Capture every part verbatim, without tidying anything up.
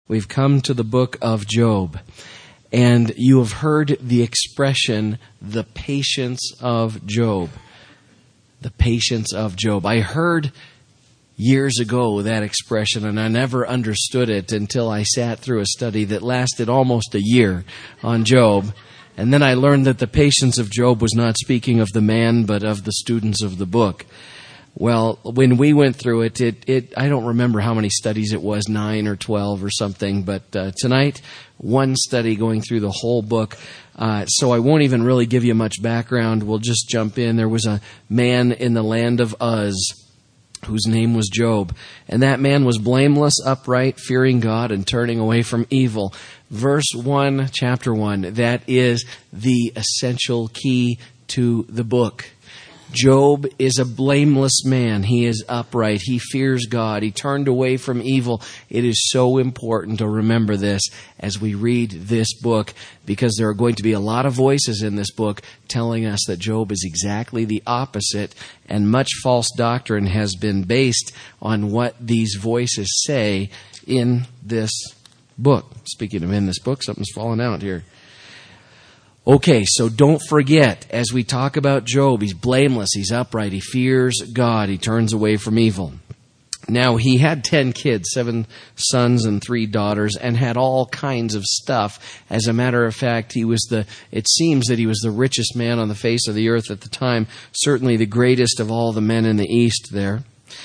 We've come to the book of Job. And you have heard the expression, the patience of Job. The patience of Job. I heard years ago that expression, and I never understood it until I sat through a study that lasted almost a year on Job. And then I learned that the patience of Job was not speaking of the man, but of the students of the book. Well, when we went through it, it, it I don't remember how many studies it was, nine or twelve or something. But uh, tonight, one study going through the whole book. Uh, so I won't even really give you much background. We'll just jump in. There was a man in the land of Uz whose name was Job. And that man was blameless, upright, fearing God, and turning away from evil. Verse one, chapter one, that is the essential key to the book. Job is a blameless man. He is upright. He fears God. He turned away from evil. It is so important to remember this as we read this book, because there are going to be a lot of voices in this book telling us that Job is exactly the opposite, and much false doctrine has been based on what these voices say in this book. Speaking of in this book, something's fallen out here. Okay, so don't forget, as we talk about Job, he's blameless, he's upright, he fears God, he turns away from evil. Now, he had ten kids, seven sons and three daughters, and had all kinds of stuff. As a matter of fact, he was the, it seems that he was the richest man on the face of the earth at the time, certainly the greatest of all the men in the East there.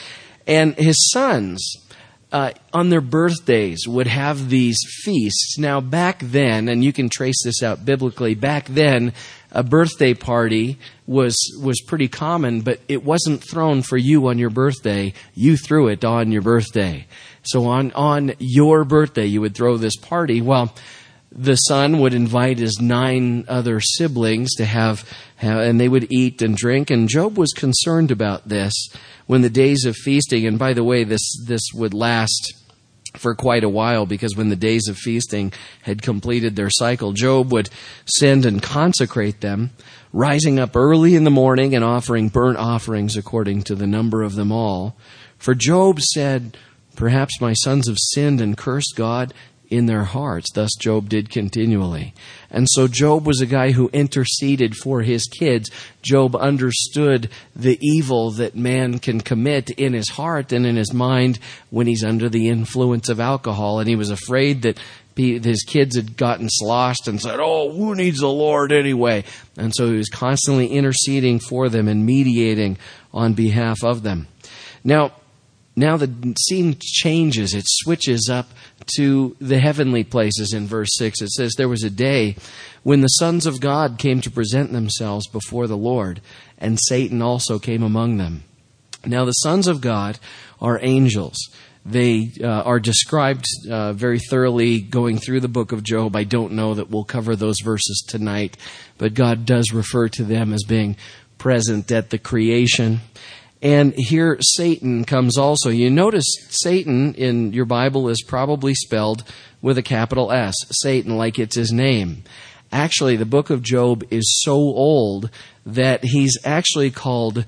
And his sons, Uh, on their birthdays, would have these feasts. Now, back then, and you can trace this out biblically, back then, a birthday party was was pretty common, but it wasn't thrown for you on your birthday. You threw it on your birthday. So on, on your birthday, you would throw this party. Well, the son would invite his nine other siblings to have, have, and they would eat and drink. And Job was concerned about this when the days of feasting, and by the way, this, this would last for quite a while, because when the days of feasting had completed their cycle, Job would send and consecrate them, rising up early in the morning and offering burnt offerings according to the number of them all. For Job said, "Perhaps my sons have sinned and cursed God in their hearts." Thus Job did continually. And so Job was a guy who interceded for his kids. Job understood the evil that man can commit in his heart and in his mind when he's under the influence of alcohol. And he was afraid that his kids had gotten sloshed and said, "Oh, who needs the Lord anyway?" And so he was constantly interceding for them and mediating on behalf of them. Now, Now the scene changes. It switches up to the heavenly places in verse six. It says, "There was a day when the sons of God came to present themselves before the Lord, and Satan also came among them." Now the sons of God are angels. They uh, are described uh, very thoroughly going through the book of Job. I don't know that we'll cover those verses tonight, but God does refer to them as being present at the creation. And here Satan comes also. You notice Satan in your Bible is probably spelled with a capital S. Satan, like it's his name. Actually, the book of Job is so old that he's actually called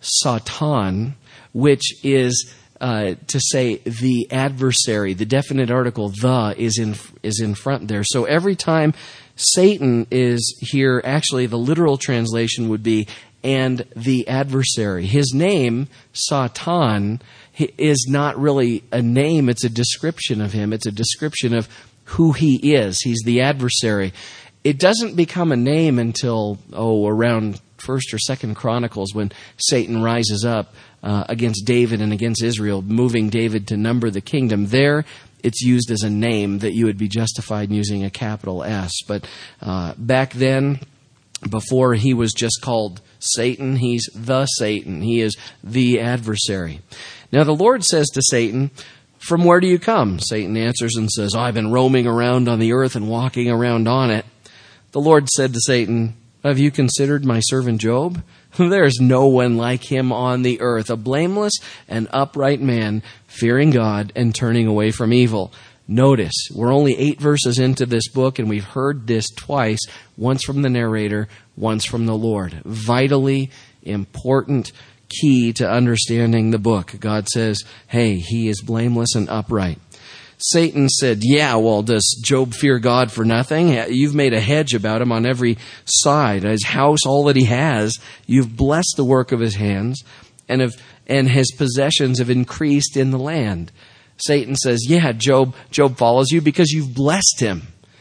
Satan, which is uh, to say the adversary. The definite article, the, is in is in front there. So every time Satan is here, actually the literal translation would be "and the adversary." His name, Satan, is not really a name. It's a description of him. It's a description of who he is. He's the adversary. It doesn't become a name until, oh, around First or Second Chronicles, when Satan rises up uh, against David and against Israel, moving David to number the kingdom. There, it's used as a name that you would be justified in using a capital S. But uh, back then, before he was just called Satan, he's the Satan. He is the adversary. Now the Lord says to Satan, "From where do you come?" Satan answers and says, "Oh, I've been roaming around on the earth and walking around on it." The Lord said to Satan, "Have you considered my servant Job? There is no one like him on the earth, a blameless and upright man, fearing God and turning away from evil." Notice, we're only eight verses into this book, and we've heard this twice, once from the narrator, once from the Lord. Vitally important key to understanding the book. God says, hey, he is blameless and upright. Satan said, yeah, well, does Job fear God for nothing? You've made a hedge about him on every side. His house, all that he has, you've blessed the work of his hands, and have, and his possessions have increased in the land. Satan says, yeah, Job, Job follows you because you've blessed him.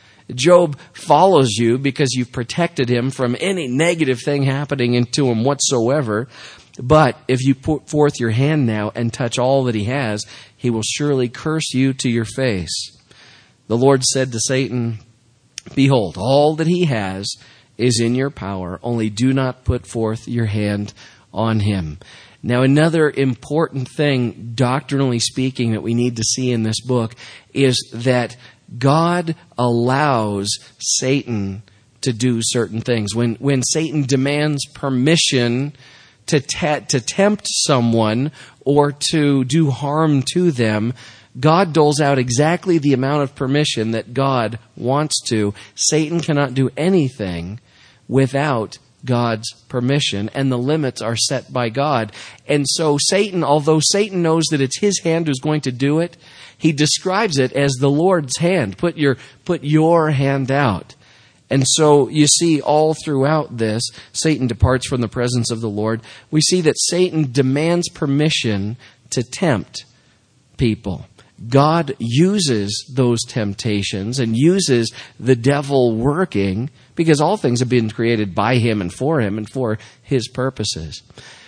Job follows you because you've protected him from any negative thing happening to him whatsoever. But if you put forth your hand now and touch all that he has, he will surely curse you to your face. The Lord said to Satan, behold, all that he has is in your power. Only do not put forth your hand on him. Now, another important thing, doctrinally speaking, that we need to see in this book is that God allows Satan to do certain things. When when Satan demands permission to te- to tempt someone or to do harm to them, God doles out exactly the amount of permission that God wants to. Satan cannot do anything without God's permission, and the limits are set by God. And so Satan, although Satan knows that it's his hand who's going to do it, he describes it as the Lord's hand. Put your, put your hand out. And so you see all throughout this, Satan departs from the presence of the Lord. We see that Satan demands permission to tempt people. God uses those temptations and uses the devil working, because all things have been created by him and for him and for his purposes.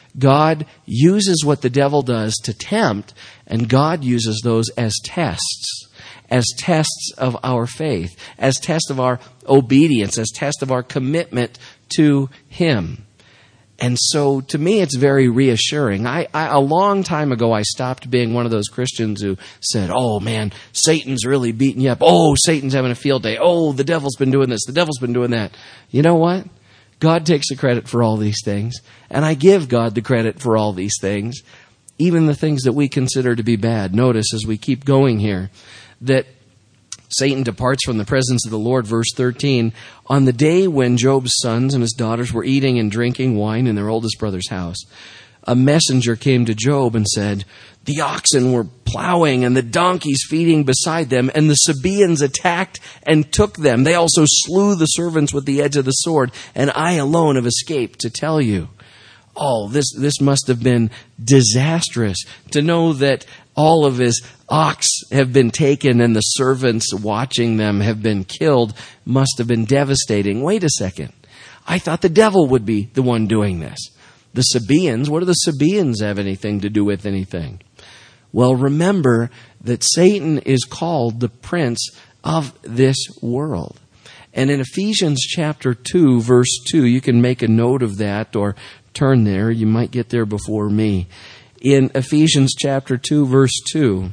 God uses what the devil does to tempt, and God uses those as tests, as tests of our faith, as tests of our obedience, as tests of our commitment to him. And so, to me, it's very reassuring. I, I, a long time ago, I stopped being one of those Christians who said, oh, man, Satan's really beating you up. Oh, Satan's having a field day. Oh, the devil's been doing this. The devil's been doing that. You know what? God takes the credit for all these things. And I give God the credit for all these things, even the things that we consider to be bad. Notice as we keep going here that Satan departs from the presence of the Lord, verse thirteen. On the day when Job's sons and his daughters were eating and drinking wine in their oldest brother's house, a messenger came to Job and said, the oxen were plowing and the donkeys feeding beside them, and the Sabaeans attacked and took them. They also slew the servants with the edge of the sword, and I alone have escaped to tell you. Oh, this, this must have been disastrous to know that all of his ox have been taken and the servants watching them have been killed. Must have been devastating. Wait a second. I thought the devil would be the one doing this. The Sabaeans, what do the Sabaeans have anything to do with anything? Well, remember that Satan is called the prince of this world. And in Ephesians chapter two, verse two, you can make a note of that or turn there. You might get there before me. In Ephesians chapter two, verse two,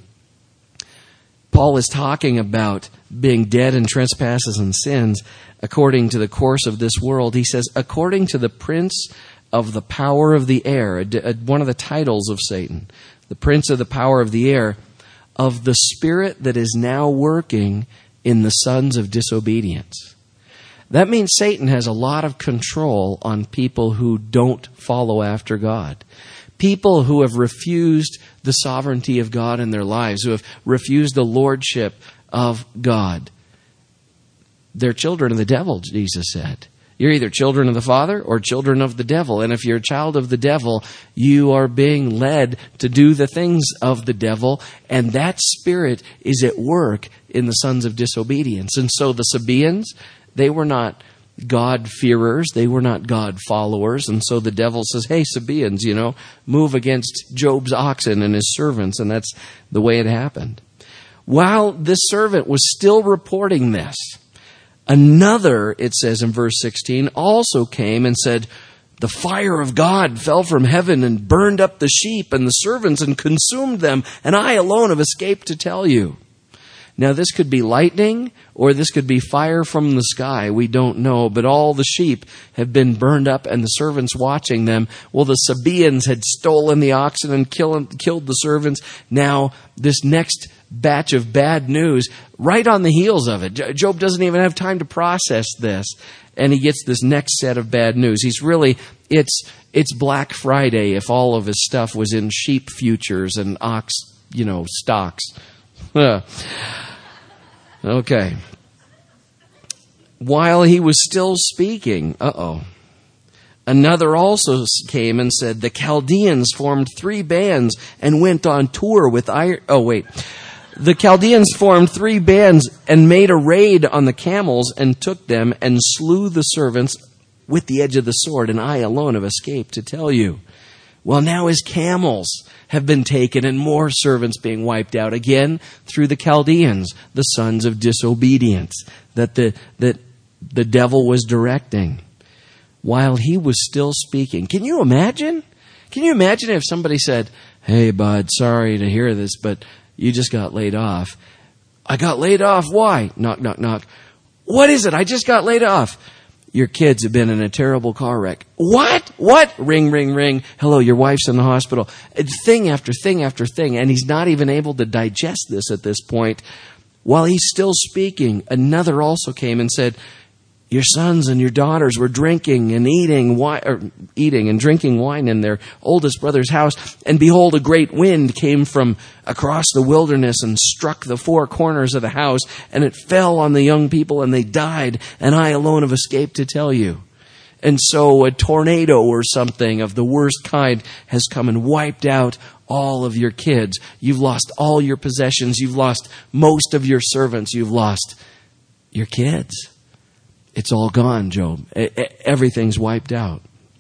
Paul is talking about being dead in trespasses and sins according to the course of this world. He says, according to the prince of the power of the air, one of the titles of Satan, the prince of the power of the air, of the spirit that is now working in the sons of disobedience. That means Satan has a lot of control on people who don't follow after God. People who have refused the sovereignty of God in their lives, who have refused the lordship of God. They're children of the devil, Jesus said. You're either children of the Father or children of the devil. And if you're a child of the devil, you are being led to do the things of the devil. And that spirit is at work in the sons of disobedience. And so the Sabaeans, they were not God-fearers. They were not God-followers. And so the devil says, hey, Sabaeans, you know, move against Job's oxen and his servants. And that's the way it happened. While this servant was still reporting this, another, it says in verse sixteen, also came and said, the fire of God fell from heaven and burned up the sheep and the servants and consumed them, and I alone have escaped to tell you. Now, this could be lightning or this could be fire from the sky. We don't know. But all the sheep have been burned up and the servants watching them. Well, the Sabaeans had stolen the oxen and killed, killed the servants. Now, this next batch of bad news, right on the heels of it. Job doesn't even have time to process this. And he gets this next set of bad news. He's really, it's, it's Black Friday if all of his stuff was in sheep futures and ox, you know, stocks. Okay. While he was still speaking, uh-oh, another also came and said, the Chaldeans formed three bands and went on tour with iron. Oh, wait. The Chaldeans formed three bands and made a raid on the camels and took them and slew the servants with the edge of the sword, and I alone have escaped to tell you. Well, now his camels have been taken and more servants being wiped out again through the Chaldeans, the sons of disobedience that the, that the devil was directing while he was still speaking. Can you imagine? Can you imagine if somebody said, hey, bud, sorry to hear this, but you just got laid off. I got laid off. Why? Knock, knock, knock. What is it? I just got laid off. Your kids have been in a terrible car wreck. What? What? Ring, ring, ring. Hello, your wife's in the hospital. Thing after thing after thing. And he's not even able to digest this at this point. While he's still speaking, another also came and said, your sons and your daughters were drinking and eating wine, or eating and drinking wine in their oldest brother's house. And behold, a great wind came from across the wilderness and struck the four corners of the house. And it fell on the young people and they died. And I alone have escaped to tell you. And so a tornado or something of the worst kind has come and wiped out all of your kids. You've lost all your possessions. You've lost most of your servants. You've lost your kids. It's all gone, Job. Everything's wiped out.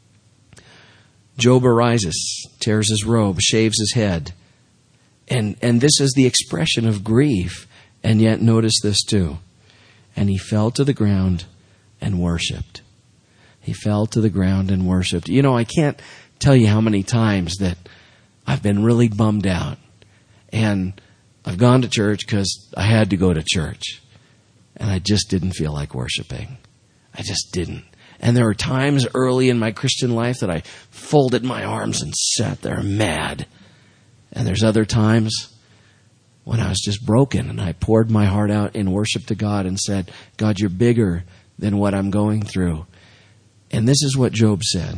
Job arises, tears his robe, shaves his head. And, and this is the expression of grief. And yet notice this too. And he fell to the ground and worshiped. He fell to the ground and worshiped. You know, I can't tell you how many times that I've been really bummed out. And I've gone to church because I had to go to church. And I just didn't feel like worshiping. I just didn't. And there were times early in my Christian life that I folded my arms and sat there mad. And there's other times when I was just broken and I poured my heart out in worship to God and said, God, you're bigger than what I'm going through. And this is what Job said.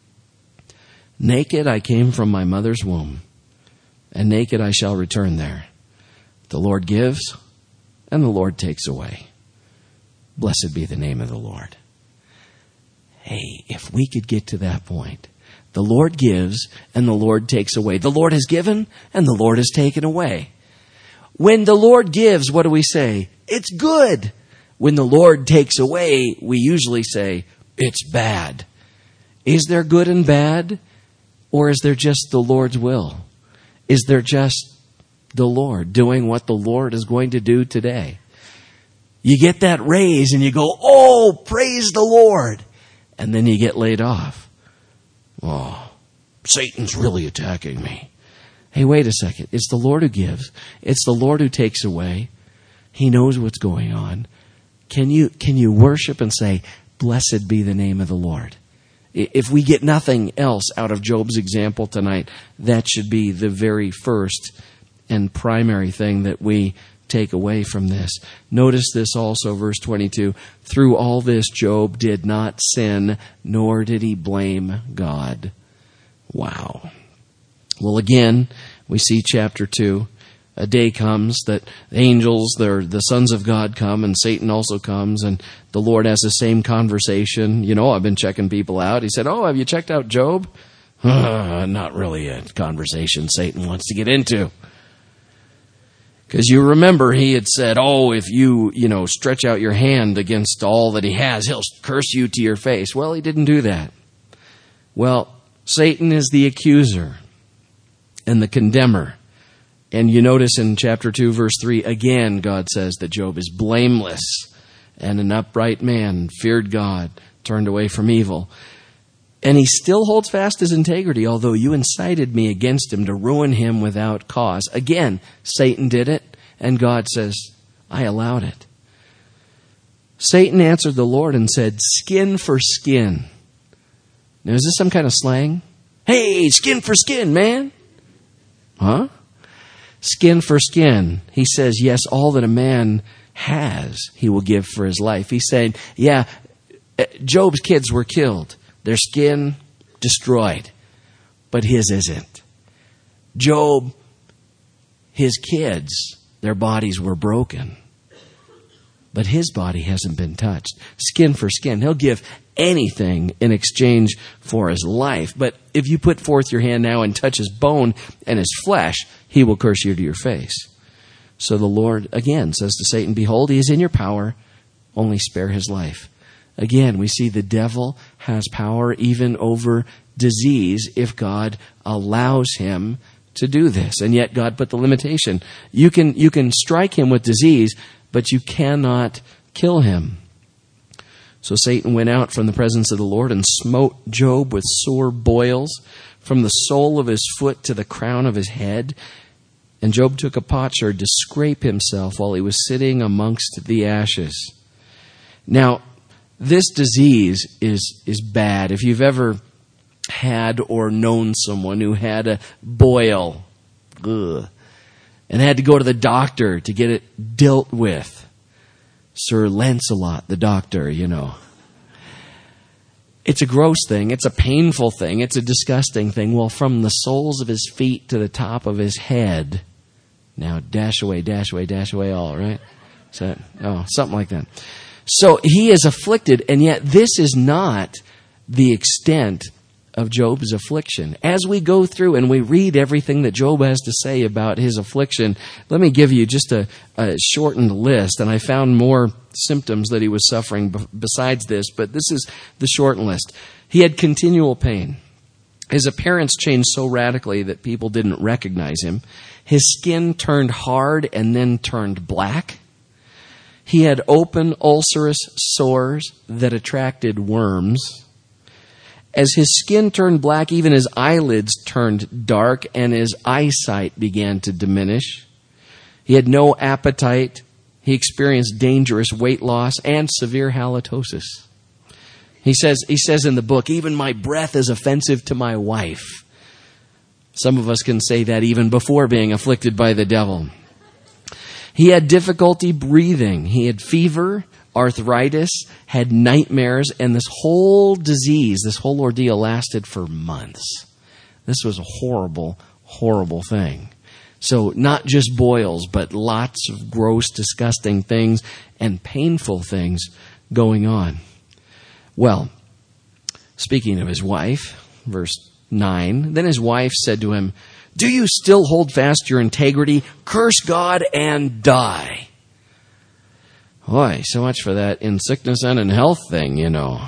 Naked I came from my mother's womb, and naked I shall return there. The Lord gives, and the Lord takes away. Blessed be the name of the Lord. Hey, if we could get to that point. The Lord gives and the Lord takes away. The Lord has given and the Lord has taken away. When the Lord gives, what do we say? It's good. When the Lord takes away, we usually say, it's bad. Is there good and bad? Or is there just the Lord's will? Is there just the Lord doing what the Lord is going to do today? You get that raise and you go, oh, praise the Lord. And then you get laid off. Oh, Satan's really attacking me. Hey, wait a second. It's the Lord who gives. It's the Lord who takes away. He knows what's going on. Can you, can you worship and say, blessed be the name of the Lord? If we get nothing else out of Job's example tonight, that should be the very first and primary thing that we take away from this. Notice this also, verse twenty-two. Through all this, Job did not sin, nor did he blame God. Wow. Well, again, we see chapter two. A day comes that angels, they're the sons of God, come, and Satan also comes, and the Lord has the same conversation. You know, I've been checking people out. He said, oh, have you checked out Job? Uh, not really a conversation Satan wants to get into. Because you remember he had said, oh, if you, you know, stretch out your hand against all that he has, he'll curse you to your face. Well, he didn't do that. Well, Satan is the accuser and the condemner. And you notice in chapter two, verse three, again, God says that Job is blameless and an upright man, feared God, turned away from evil. And he still holds fast his integrity, although you incited me against him to ruin him without cause. Again, Satan did it, and God says, I allowed it. Satan answered the Lord and said, skin for skin. Now, is this some kind of slang? Hey, skin for skin, man. Huh? Skin for skin. He says, yes, all that a man has, he will give for his life. He's saying, yeah, Job's kids were killed. Their skin destroyed. But his isn't. Job, his kids Their bodies were broken. But his body hasn't been touched. Skin for skin. He'll give anything in exchange for his life. But if you put forth your hand now and touch his bone and his flesh, he will curse you to your face. So the Lord again says to Satan, behold, he is in your power, only spare his life. Again, we see the devil has power even over disease if God allows him to do this. And yet God put the limitation. You can, you can strike him with disease, but you cannot kill him. So Satan went out from the presence of the Lord and smote Job with sore boils from the sole of his foot to the crown of his head. And Job took a potsherd to scrape himself while he was sitting amongst the ashes. Now, this disease is, is bad. If you've ever had or known someone who had a boil, ugh, and had to go to the doctor to get it dealt with. Sir Lancelot, the doctor, you know. It's a gross thing. It's a painful thing. It's a disgusting thing. Well, from the soles of his feet to the top of his head. Now, dash away, dash away, dash away all, right? Is that, oh, something like that. So he is afflicted, and yet this is not the extent of Job's affliction. As we go through and we read everything that Job has to say about his affliction, let me give you just a, a shortened list. And I found more symptoms that he was suffering b- besides this, but this is the shortened list. He had continual pain. His appearance changed so radically that people didn't recognize him. His skin turned hard and then turned black. He had open ulcerous sores that attracted worms. As his skin turned black, even his eyelids turned dark and his eyesight began to diminish. He had no appetite. He experienced dangerous weight loss and severe halitosis. He says, he says in the book, even my breath is offensive to my wife. Some of us can say that even before being afflicted by the devil. He had difficulty breathing. He had fever, arthritis, had nightmares, and this whole disease, this whole ordeal lasted for months. This was a horrible, horrible thing. So not just boils, but lots of gross, disgusting things and painful things going on. Well, speaking of his wife, verse nine, then his wife said to him, do you still hold fast your integrity? Curse God and die. Boy, so much for that in sickness and in health thing, you know.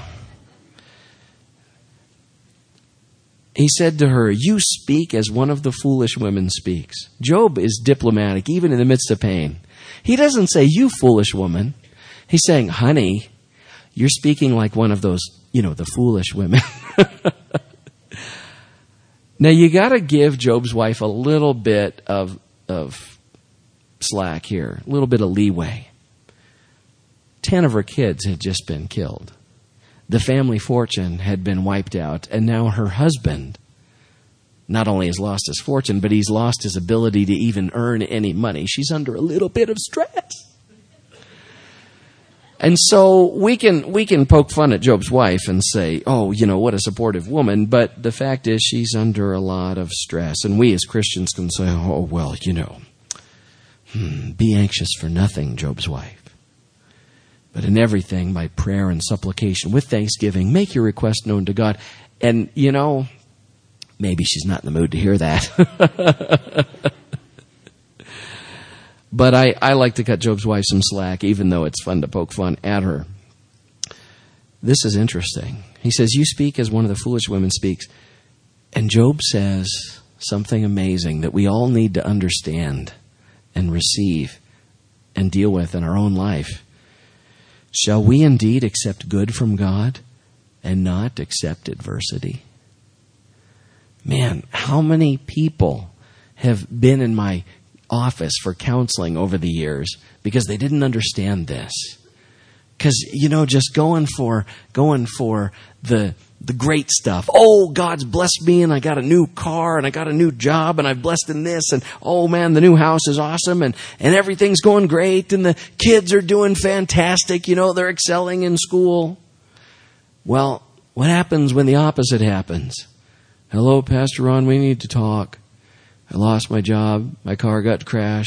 He said to her, you speak as one of the foolish women speaks. Job is diplomatic, even in the midst of pain. He doesn't say, you foolish woman. He's saying, honey, you're speaking like one of those, you know, the foolish women. Now, you got to give Job's wife a little bit of, of slack here, a little bit of leeway. Ten of her kids had just been killed. The family fortune had been wiped out, and now her husband not only has lost his fortune, but he's lost his ability to even earn any money. She's under a little bit of stress. And so we can we can poke fun at Job's wife and say, oh, you know, what a supportive woman. But the fact is she's under a lot of stress. And we as Christians can say, oh, well, you know, hmm, be anxious for nothing, Job's wife. But in everything, by prayer and supplication, with thanksgiving, make your request known to God. And, you know, maybe she's not in the mood to hear that. But I, I like to cut Job's wife some slack, even though it's fun to poke fun at her. This is interesting. He says, you speak as one of the foolish women speaks. And Job says something amazing that we all need to understand and receive and deal with in our own life. Shall we indeed accept good from God and not accept adversity? Man, how many people have been in my office for counseling over the years because they didn't understand this? Because, you know, just going for going for the the great stuff. Oh, God's blessed me and I got a new car and I got a new job and I've blessed in this and oh man, the new house is awesome and, and everything's going great and the kids are doing fantastic. You know, they're excelling in school. Well, what happens when the opposite happens? Hello, Pastor Ron, we need to talk. I lost my job. My car got crashed.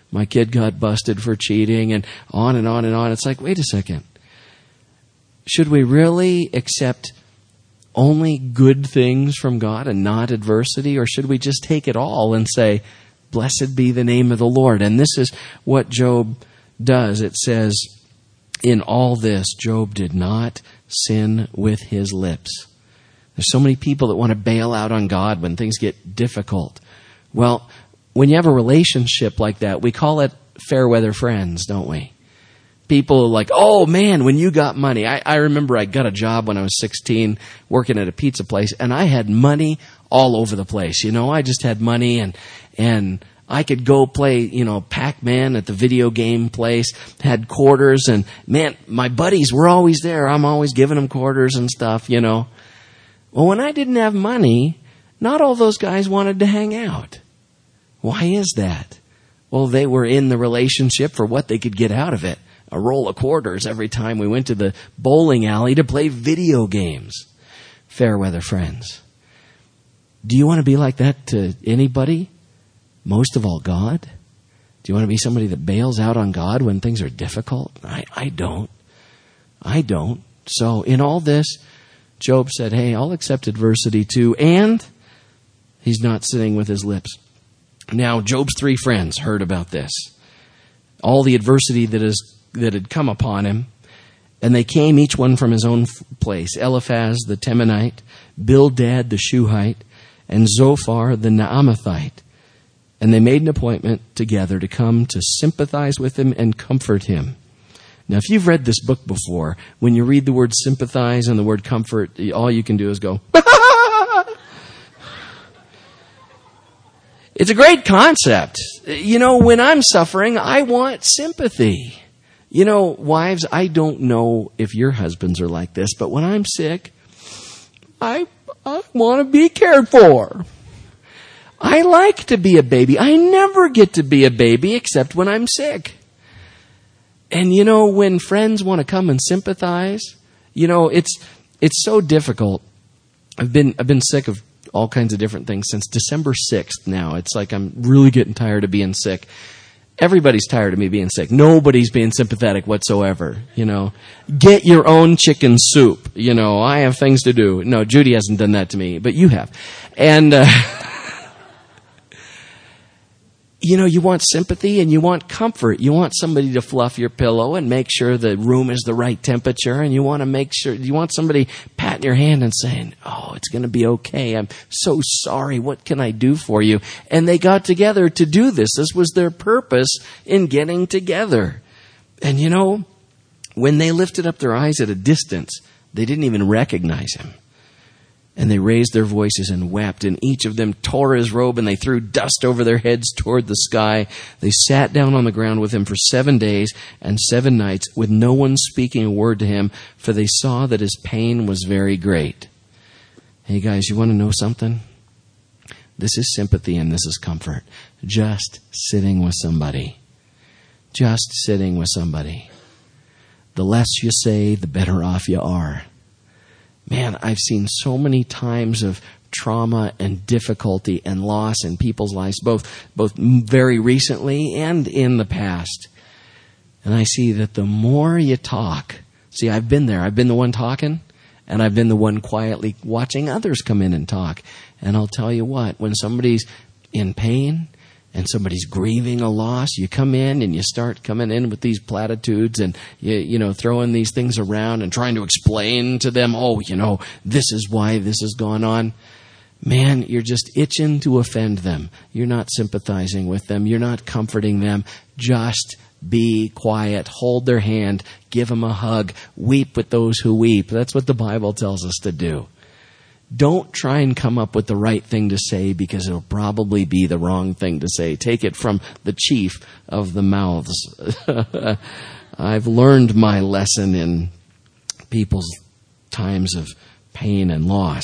My kid got busted for cheating, and on and on and on. It's like, wait a second. Should we really accept only good things from God and not adversity? Or should we just take it all and say, blessed be the name of the Lord? And this is what Job does. It says, in all this, Job did not sin with his lips. There's so many people that want to bail out on God when things get difficult. Well, when you have a relationship like that, we call it fair weather friends, don't we? People are like, oh man, when you got money. I, I remember I got a job when I was sixteen working at a pizza place, and I had money all over the place. You know, I just had money, and and I could go play, you know, Pac-Man at the video game place, had quarters, and man, my buddies were always there. I'm always giving them quarters and stuff, you know. Well, when I didn't have money, not all those guys wanted to hang out. Why is that? Well, they were in the relationship for what they could get out of it. A roll of quarters every time we went to the bowling alley to play video games. Fair weather friends. Do you want to be like that to anybody? Most of all, God? Do you want to be somebody that bails out on God when things are difficult? I, I don't. I don't. So in all this, Job said, hey, I'll accept adversity too. And he's not sinning with his lips. Now, Job's three friends heard about this. All the adversity that is that had come upon him. And they came, each one from his own place. Eliphaz the Temanite, Bildad the Shuhite, and Zophar the Naamathite. And they made an appointment together to come to sympathize with him and comfort him. Now, if you've read this book before, when you read the word sympathize and the word comfort, all you can do is go, It's a great concept. You know, when I'm suffering, I want sympathy. You know, wives, I don't know if your husbands are like this, but when I'm sick, I, I want to be cared for. I like to be a baby. I never get to be a baby except when I'm sick. And you know, when friends want to come and sympathize, you know, it's it's so difficult. I've been I've been sick of all kinds of different things since December sixth now. It's like I'm really getting tired of being sick. Everybody's tired of me being sick. Nobody's being sympathetic whatsoever, you know. Get your own chicken soup. You know, I have things to do. No, Judy hasn't done that to me, but you have. And, uh, you know, you want sympathy and you want comfort. You want somebody to fluff your pillow and make sure the room is the right temperature. And you want to make sure, you want somebody patting your hand and saying, oh, it's going to be okay. I'm so sorry. What can I do for you? And they got together to do this. This was their purpose in getting together. And you know, when they lifted up their eyes at a distance, they didn't even recognize him. And they raised their voices and wept, and each of them tore his robe, and they threw dust over their heads toward the sky. They sat down on the ground with him for seven days and seven nights, with no one speaking a word to him, for they saw that his pain was very great. Hey guys, you want to know something? This is sympathy and this is comfort. Just sitting with somebody. Just sitting with somebody. The less you say, the better off you are. Man, I've seen so many times of trauma and difficulty and loss in people's lives, both both very recently and in the past. And I see that the more you talk, see, I've been there. I've been the one talking, and I've been the one quietly watching others come in and talk. And I'll tell you what, when somebody's in pain and somebody's grieving a loss, you come in and you start coming in with these platitudes and, you, you know, throwing these things around and trying to explain to them, oh, you know, this is why this has gone on. Man, you're just itching to offend them. You're not sympathizing with them. You're not comforting them. Just be quiet. Hold their hand. Give them a hug. Weep with those who weep. That's what the Bible tells us to do. Don't try and come up with the right thing to say, because it'll probably be the wrong thing to say. Take it from the chief of the mouths. I've learned my lesson in people's times of pain and loss.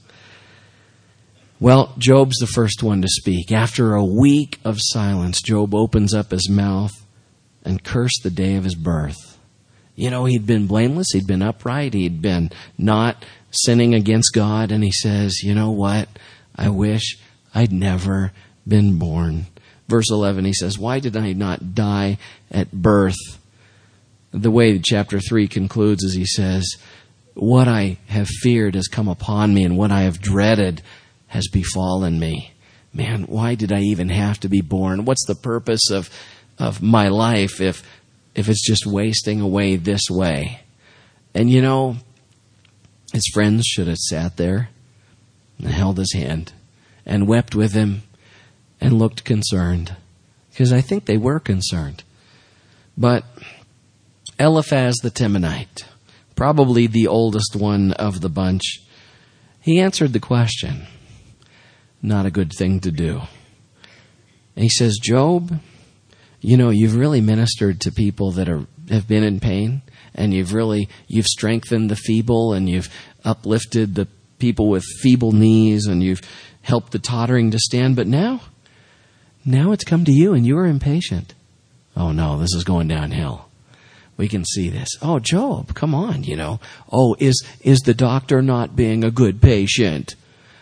Well, Job's the first one to speak. After a week of silence, Job opens up his mouth and cursed the day of his birth. You know, he'd been blameless, he'd been upright, he'd been not sinning against God, and he says, you know what? I wish I'd never been born. Verse eleven, he says, why did I not die at birth? The way chapter three concludes is he says, what I have feared has come upon me, and what I have dreaded has befallen me. Man, why did I even have to be born? What's the purpose of, of my life if, if it's just wasting away this way? And you know, his friends should have sat there and held his hand and wept with him and looked concerned, because I think they were concerned. But Eliphaz the Temanite, probably the oldest one of the bunch, he answered the question. Not a good thing to do. And he says, Job, you know, you've really ministered to people that are have been in pain, and you've really, you've strengthened the feeble, and you've uplifted the people with feeble knees, and you've helped the tottering to stand. But now, now it's come to you, and you are impatient. Oh no, this is going downhill. We can see this. Oh, Job, come on, you know. Oh, is is the doctor not being a good patient?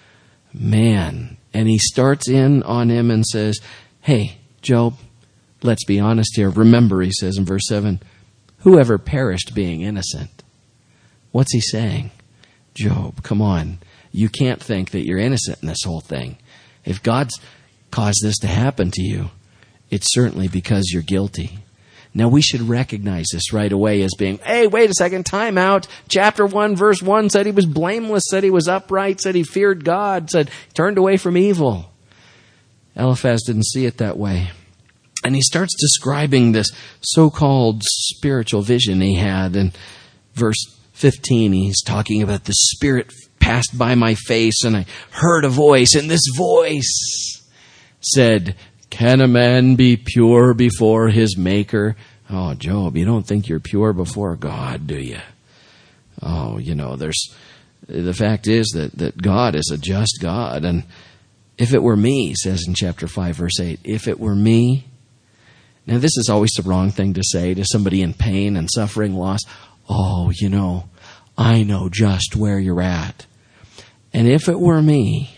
Man. And he starts in on him and says, hey, Job, let's be honest here. Remember, he says in verse seven, whoever perished being innocent. What's he saying? Job, come on. You can't think that you're innocent in this whole thing. If God's caused this to happen to you, it's certainly because you're guilty. Now, we should recognize this right away as being, hey, wait a second, time out. Chapter one, verse one said he was blameless, said he was upright, said he feared God, said he turned away from evil. Eliphaz didn't see it that way. And he starts describing this so-called spiritual vision he had. In verse fifteen, he's talking about the Spirit passed by my face, and I heard a voice, and this voice said, can a man be pure before his Maker? Oh, Job, you don't think you're pure before God, do you? Oh, you know, there's, the fact is that, that God is a just God. And if it were me, he says in chapter five, verse eight, if it were me. Now, this is always the wrong thing to say to somebody in pain and suffering, loss. Oh, you know, I know just where you're at. And if it were me,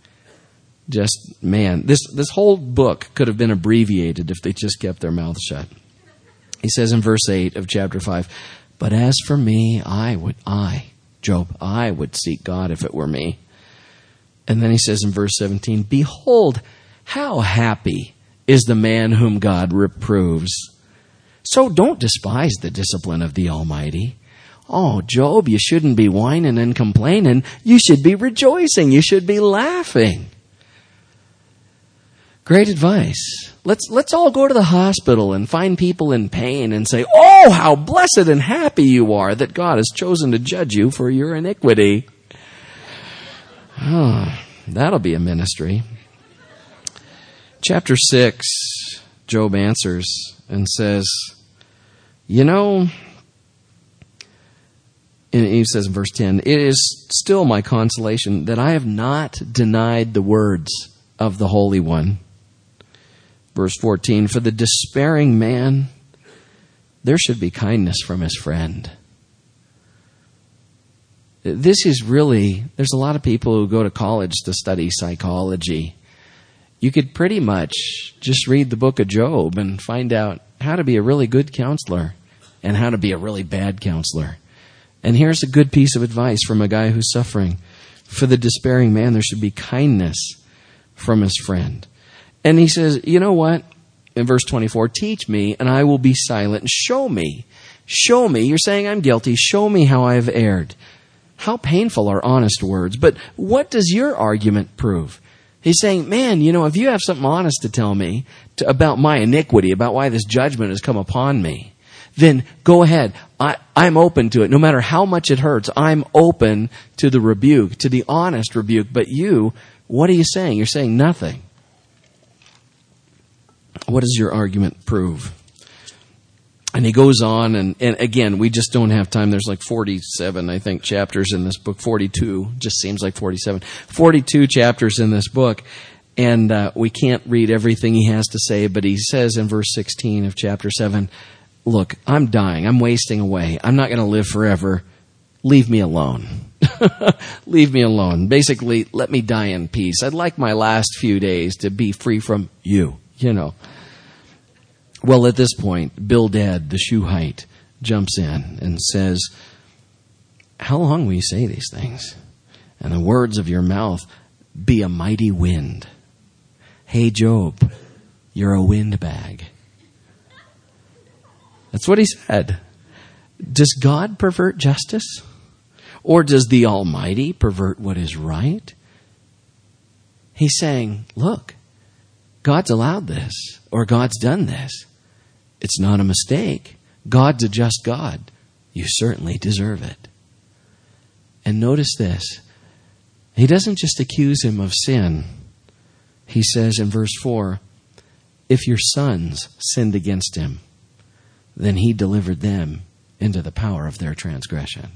just, man, this, this whole book could have been abbreviated if they just kept their mouths shut. He says in verse eight of chapter five, but as for me, I would, I, Job, I would seek God if it were me. And then he says in verse seventeen, behold, how happy is the man whom God reproves. So don't despise the discipline of the Almighty. Oh, Job, you shouldn't be whining and complaining. You should be rejoicing. You should be laughing. Great advice. Let's let's all go to the hospital and find people in pain and say, oh, how blessed and happy you are that God has chosen to judge you for your iniquity. Oh, that'll be a ministry. Chapter six, Job answers and says, you know, and he says in verse ten, it is still my consolation that I have not denied the words of the Holy One. Verse fourteen, for the despairing man, there should be kindness from his friend. This is really, there's a lot of people who go to college to study psychology. You could pretty much just read the book of Job and find out how to be a really good counselor and how to be a really bad counselor. And here's a good piece of advice from a guy who's suffering. For the despairing man, there should be kindness from his friend. And he says, you know what? In verse twenty-four, teach me and I will be silent, and show me. Show me. You're saying I'm guilty. Show me how I have erred. How painful are honest words. But what does your argument prove? He's saying, man, you know, if you have something honest to tell me to, about my iniquity, about why this judgment has come upon me, then go ahead. I, I'm open to it. No matter how much it hurts, I'm open to the rebuke, to the honest rebuke. But you, what are you saying? You're saying nothing. What does your argument prove? And he goes on, and, and again, we just don't have time. There's like forty-seven, I think, chapters in this book. forty-two, just seems like forty-seven. forty-two chapters in this book, and uh, we can't read everything he has to say, but he says in verse sixteen of chapter seven, look, I'm dying. I'm wasting away. I'm not going to live forever. Leave me alone. Leave me alone. Basically, let me die in peace. I'd like my last few days to be free from you. you know. Well, at this point, Bildad the Shuhite jumps in and says, how long will you say these things? And the words of your mouth be a mighty wind. Hey, Job, you're a windbag. That's what he said. Does God pervert justice? Or does the Almighty pervert what is right? He's saying, look, God's allowed this, or God's done this. It's not a mistake. God's a just God. You certainly deserve it. And notice this. He doesn't just accuse him of sin. He says in verse four, if your sons sinned against him, then he delivered them into the power of their transgression.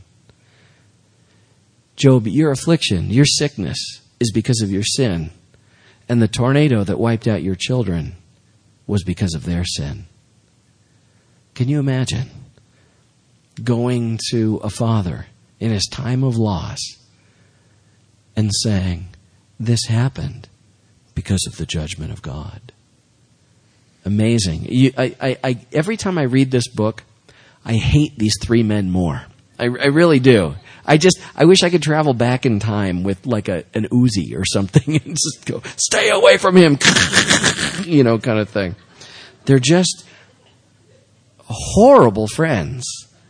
Job, your affliction, your sickness is because of your sin. And the tornado that wiped out your children was because of their sin. Can you imagine going to a father in his time of loss and saying, this happened because of the judgment of God? Amazing. You, I, I, I, every time I read this book, I hate these three men more. I, I really do. I just, I wish I could travel back in time with like a, an Uzi or something and just go, stay away from him, you know, kind of thing. They're just horrible friends.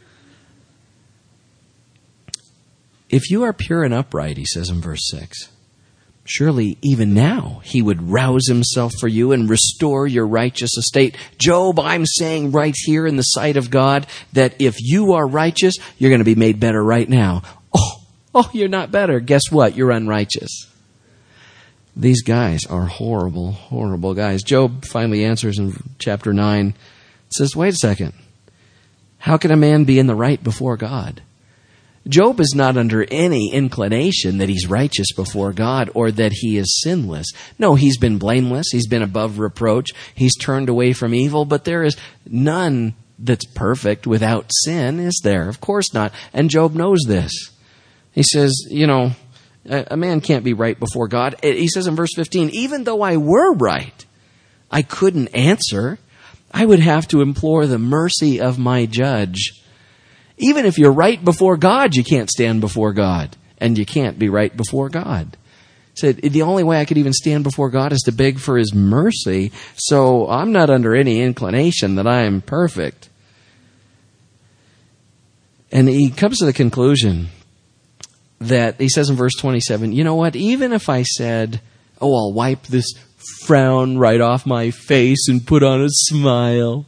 If you are pure and upright, he says in verse six, surely even now he would rouse himself for you and restore your righteous estate. Job, I'm saying right here in the sight of God that if you are righteous, you're going to be made better right now. Oh, oh, you're not better. Guess what? You're unrighteous. These guys are horrible, horrible guys. Job finally answers in chapter nine. It says, wait a second. How can a man be in the right before God? Job is not under any inclination that he's righteous before God or that he is sinless. No, he's been blameless. He's been above reproach. He's turned away from evil, but there is none that's perfect without sin, is there? Of course not. And Job knows this. He says, you know, a man can't be right before God. He says in verse fifteen, even though I were right, I couldn't answer. I would have to implore the mercy of my judge. Even if you're right before God, you can't stand before God. And you can't be right before God. So the only way I could even stand before God is to beg for his mercy. So I'm not under any inclination that I am perfect. And he comes to the conclusion that he says in verse twenty-seven, you know what? Even if I said, oh, I'll wipe this frown right off my face and put on a smile,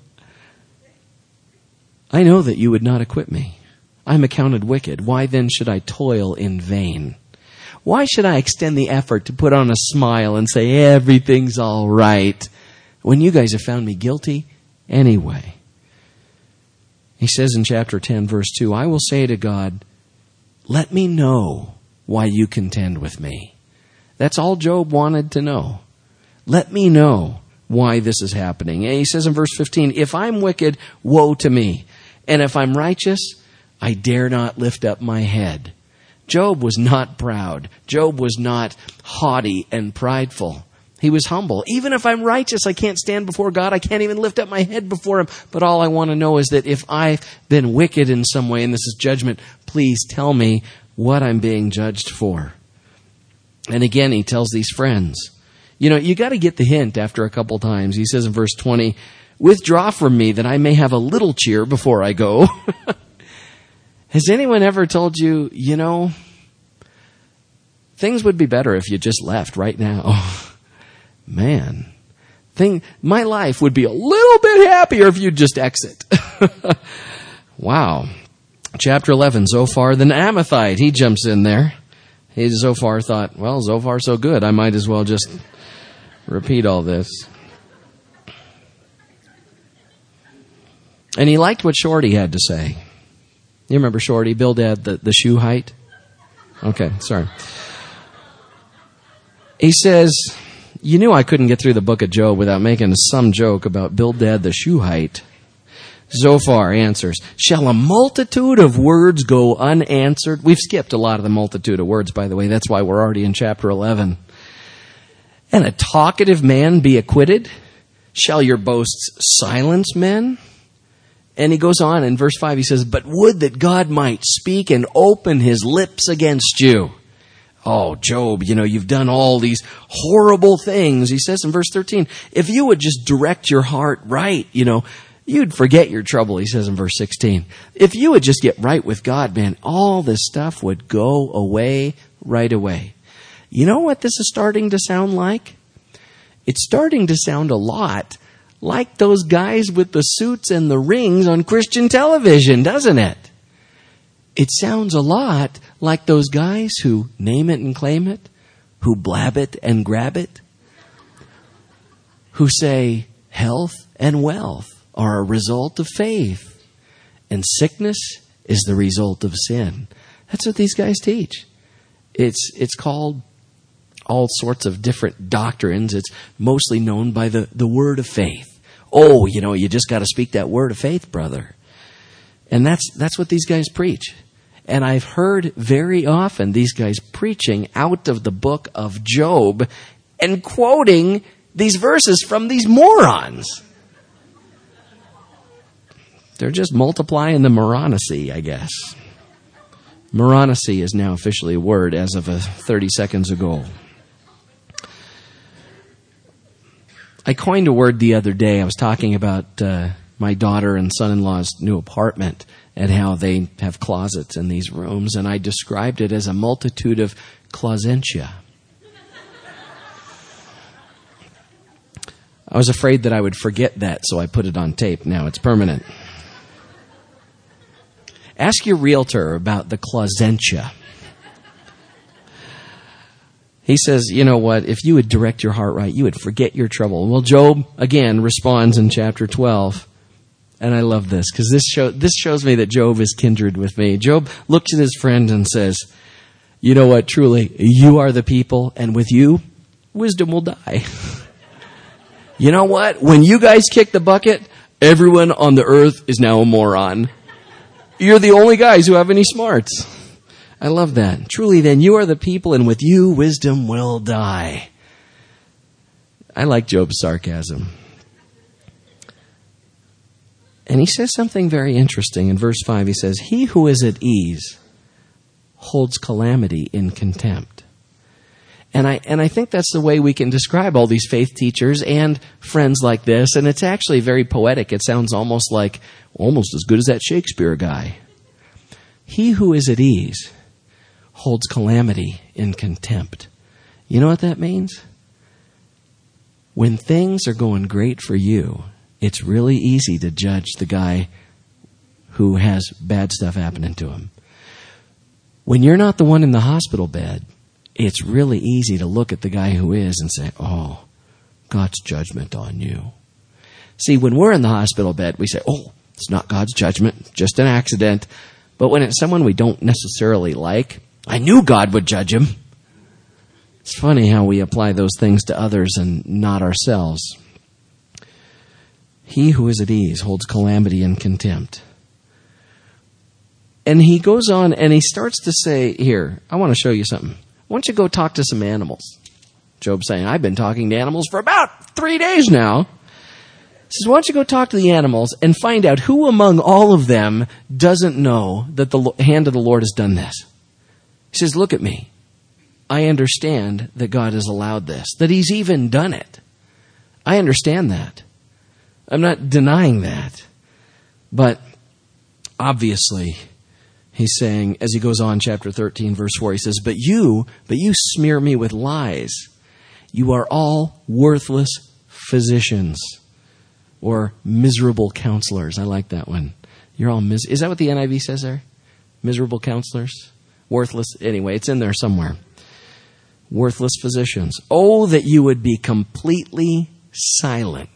I know that you would not acquit me. I'm accounted wicked. Why then should I toil in vain? Why should I extend the effort to put on a smile and say everything's all right when you guys have found me guilty anyway? He says in chapter ten, verse two, I will say to God, let me know why you contend with me. That's all Job wanted to know. Let me know why this is happening. And he says in verse fifteen, if I'm wicked, woe to me. And if I'm righteous, I dare not lift up my head. Job was not proud. Job was not haughty and prideful. He was humble. Even if I'm righteous, I can't stand before God. I can't even lift up my head before him. But all I want to know is that if I've been wicked in some way, and this is judgment, please tell me what I'm being judged for. And again, he tells these friends, you know, you got to get the hint after a couple times. He says in verse twenty, withdraw from me that I may have a little cheer before I go. Has anyone ever told you, you know, things would be better if you just left right now? Man, thing, my life would be a little bit happier if you'd just exit. Wow. Chapter eleven, Zophar the Naamathite. He jumps in there. He, Zophar thought, well, Zophar so good, I might as well just repeat all this. And he liked what Shorty had to say. You remember Shorty, Bildad, the, the Shuhite? Okay, sorry. He says, you knew I couldn't get through the book of Job without making some joke about Bildad the Shuhite. Zophar answers, shall a multitude of words go unanswered? We've skipped a lot of the multitude of words, by the way. That's why we're already in chapter eleven. And a talkative man be acquitted? Shall your boasts silence men? And he goes on in verse five, he says, but would that God might speak and open his lips against you. Oh, Job, you know, you've done all these horrible things. He says in verse thirteen, if you would just direct your heart right, you know, you'd forget your trouble, he says in verse sixteen. If you would just get right with God, man, all this stuff would go away right away. You know what this is starting to sound like? It's starting to sound a lot like those guys with the suits and the rings on Christian television, doesn't it? It sounds a lot like those guys who name it and claim it, who blab it and grab it, who say health and wealth are a result of faith, and sickness is the result of sin. That's what these guys teach. It's it's called all sorts of different doctrines. It's mostly known by the, the word of faith. Oh, you know, you just got to speak that word of faith, brother. And that's that's what these guys preach. And I've heard very often these guys preaching out of the book of Job and quoting these verses from these morons. They're just multiplying the moronity, I guess. Moronity is now officially a word as of uh, thirty seconds ago. I coined a word the other day. I was talking about uh, my daughter and son-in-law's new apartment and how they have closets in these rooms, and I described it as a multitude of closentia. I was afraid that I would forget that, so I put it on tape. Now it's permanent. Ask your realtor about the closentia. He says, you know what, if you would direct your heart right, you would forget your trouble. Well, Job, again, responds in chapter twelve. And I love this, because this, show, this shows me that Job is kindred with me. Job looks at his friend and says, you know what, truly, you are the people, and with you, wisdom will die. You know what, when you guys kick the bucket, everyone on the earth is now a moron. You're the only guys who have any smarts. I love that. Truly, then, you are the people, and with you, wisdom will die. I like Job's sarcasm. And he says something very interesting. In verse five, he says, he who is at ease holds calamity in contempt. And I and I think that's the way we can describe all these faith teachers and friends like this. And it's actually very poetic. It sounds almost like, almost as good as that Shakespeare guy. He who is at ease holds calamity in contempt. You know what that means? When things are going great for you, it's really easy to judge the guy who has bad stuff happening to him. When you're not the one in the hospital bed, it's really easy to look at the guy who is and say, oh, God's judgment on you. See, when we're in the hospital bed, we say, oh, it's not God's judgment, just an accident. But when it's someone we don't necessarily like, I knew God would judge him. It's funny how we apply those things to others and not ourselves. He who is at ease holds calamity in contempt. And he goes on and he starts to say, here, I want to show you something. Why don't you go talk to some animals? Job's saying, I've been talking to animals for about three days now. He says, why don't you go talk to the animals and find out who among all of them doesn't know that the hand of the Lord has done this? He says, look at me. I understand that God has allowed this, that he's even done it. I understand that. I'm not denying that. But obviously, he's saying, as he goes on, chapter thirteen, verse four, he says, But you, but you smear me with lies. You are all worthless physicians or miserable counselors. I like that one. You're all mis- Is that what the N I V says there? Miserable counselors? Worthless? Anyway, it's in there somewhere. Worthless physicians. Oh, that you would be completely silent.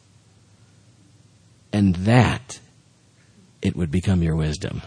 And that it would become your wisdom.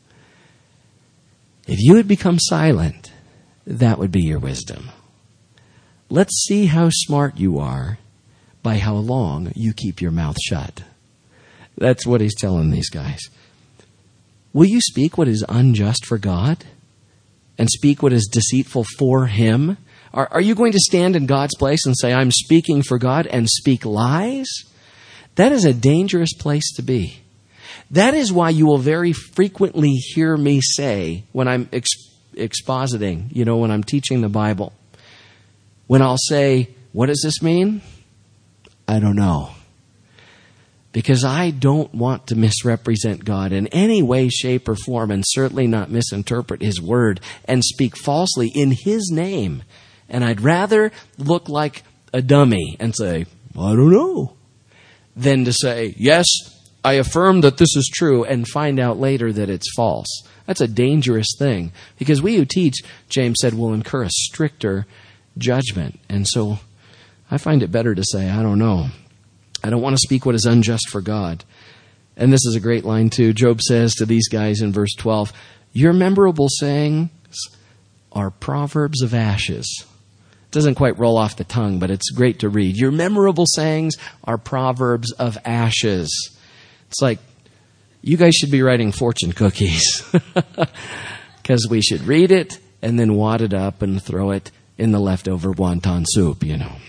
If you would become silent, that would be your wisdom. Let's see how smart you are by how long you keep your mouth shut. That's what he's telling these guys. Will you speak what is unjust for God? And speak what is deceitful for him? Are, are you going to stand in God's place and say, I'm speaking for God, and speak lies? That is a dangerous place to be. That is why you will very frequently hear me say, when I'm ex- expositing, you know, when I'm teaching the Bible, when I'll say, what does this mean? I don't know. Because I don't want to misrepresent God in any way, shape, or form, and certainly not misinterpret His Word and speak falsely in His name. And I'd rather look like a dummy and say, I don't know, than to say, yes, I affirm that this is true, and find out later that it's false. That's a dangerous thing, because we who teach, James said, will incur a stricter judgment. And so I find it better to say, I don't know. I don't want to speak what is unjust for God. And this is a great line too. Job says to these guys in verse twelve, your memorable sayings are proverbs of ashes. It doesn't quite roll off the tongue, but it's great to read. Your memorable sayings are proverbs of ashes. It's like, you guys should be writing fortune cookies, because we should read it and then wad it up and throw it in the leftover wonton soup, you know.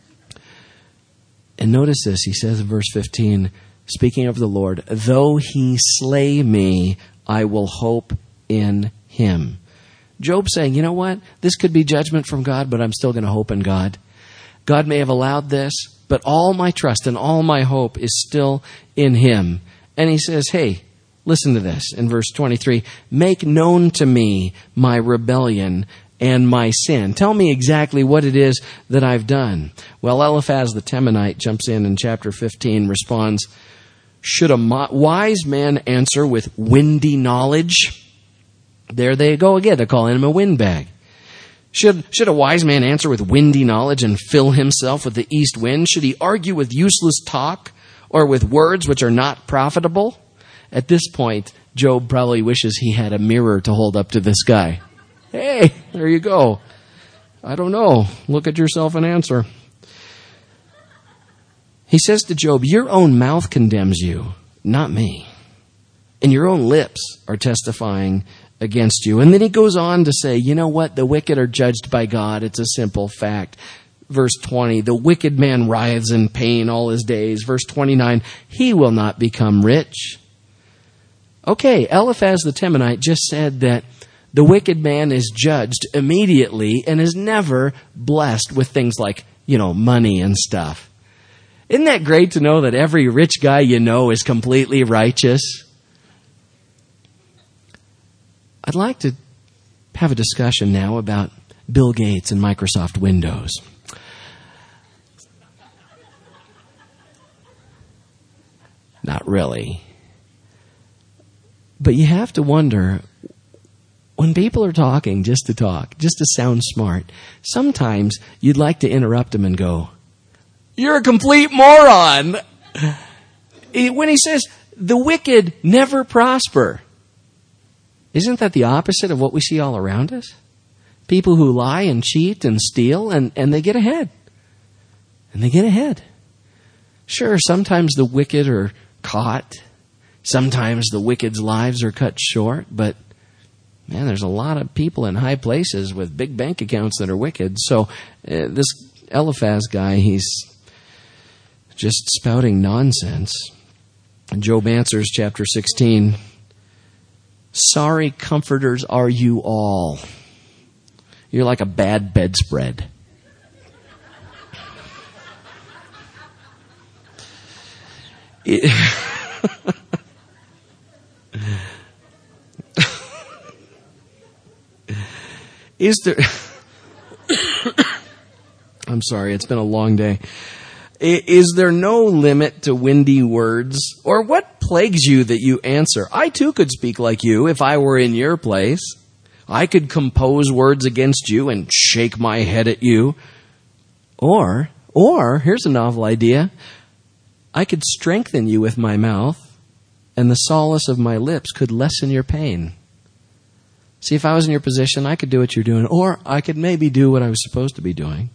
And notice this, he says in verse fifteen, speaking of the Lord, though He slay me, I will hope in Him. Job saying, you know what? This could be judgment from God, but I'm still going to hope in God. God may have allowed this, but all my trust and all my hope is still in Him. And he says, hey, listen to this in verse twenty-three, make known to me my rebellion and my sin. Tell me exactly what it is that I've done. Well, Eliphaz the Temanite jumps in in chapter fifteen, responds, should a wise man answer with windy knowledge? There they go again. They're calling him a windbag. Should, should a wise man answer with windy knowledge and fill himself with the east wind? Should he argue with useless talk or with words which are not profitable? At this point, Job probably wishes he had a mirror to hold up to this guy. Hey, there you go. I don't know. Look at yourself and answer. He says to Job, your own mouth condemns you, not me. And your own lips are testifying against you. And then he goes on to say, you know what? The wicked are judged by God. It's a simple fact. Verse twenty, the wicked man writhes in pain all his days. Verse twenty-nine, he will not become rich. Okay, Eliphaz the Temanite just said that the wicked man is judged immediately and is never blessed with things like, you know, money and stuff. Isn't that great to know that every rich guy you know is completely righteous? I'd like to have a discussion now about Bill Gates and Microsoft Windows. Not really. But you have to wonder, when people are talking just to talk, just to sound smart, sometimes you'd like to interrupt them and go, you're a complete moron. When he says, the wicked never prosper, isn't that the opposite of what we see all around us? People who lie and cheat and steal, and, and they get ahead. And they get ahead. Sure, sometimes the wicked are caught. Sometimes the wicked's lives are cut short, but man, there's a lot of people in high places with big bank accounts that are wicked. So uh, this Eliphaz guy, he's just spouting nonsense. And Job answers, chapter sixteen, sorry comforters are you all. You're like a bad bedspread. It Is there... I'm sorry, it's been a long day. Is there no limit to windy words? Or what plagues you that you answer? I too could speak like you if I were in your place. I could compose words against you and shake my head at you. Or, or, here's a novel idea. I could strengthen you with my mouth, and the solace of my lips could lessen your pain. See, if I was in your position, I could do what you're doing, or I could maybe do what I was supposed to be doing.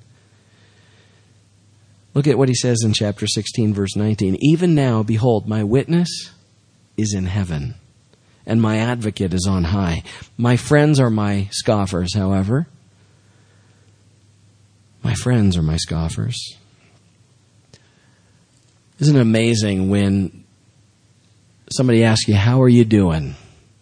Look at what he says in chapter sixteen, verse nineteen. Even now, behold, my witness is in heaven, and my advocate is on high. My friends are my scoffers, however. My friends or my scoffers? Isn't it amazing when somebody asks you, how are you doing?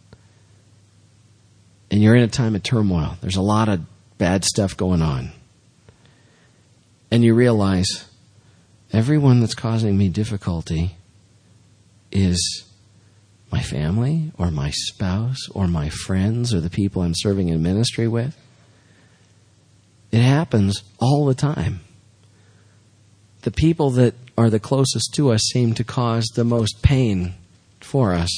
And you're in a time of turmoil. There's a lot of bad stuff going on. And you realize everyone that's causing me difficulty is my family or my spouse or my friends or the people I'm serving in ministry with. It happens all the time. The people that are the closest to us seem to cause the most pain for us.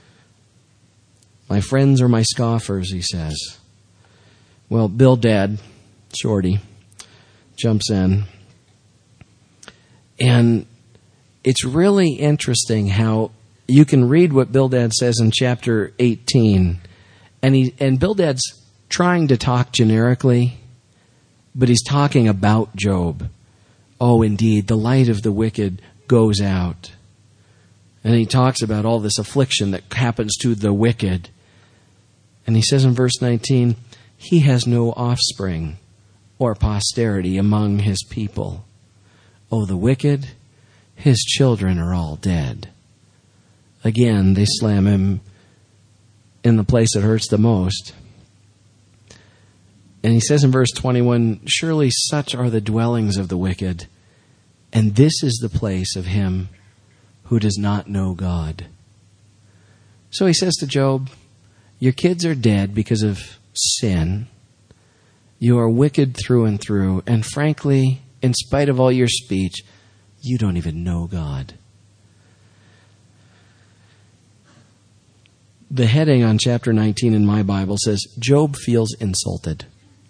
My friends are my scoffers, he says. Well, Bildad, Shorty, jumps in. And it's really interesting how you can read what Bildad says in chapter eighteen. And he and Bildad's trying to talk generically, but he's talking about Job. Oh, indeed, the light of the wicked goes out. And he talks about all this affliction that happens to the wicked. And he says in verse nineteen, he has no offspring or posterity among his people. Oh, the wicked, his children are all dead. Again, they slam him in the place that hurts the most. And he says in verse twenty-one, surely such are the dwellings of the wicked, and this is the place of him who does not know God. So he says to Job, your kids are dead because of sin. You are wicked through and through. And frankly, in spite of all your speech, you don't even know God. The heading on chapter nineteen in my Bible says, Job feels insulted.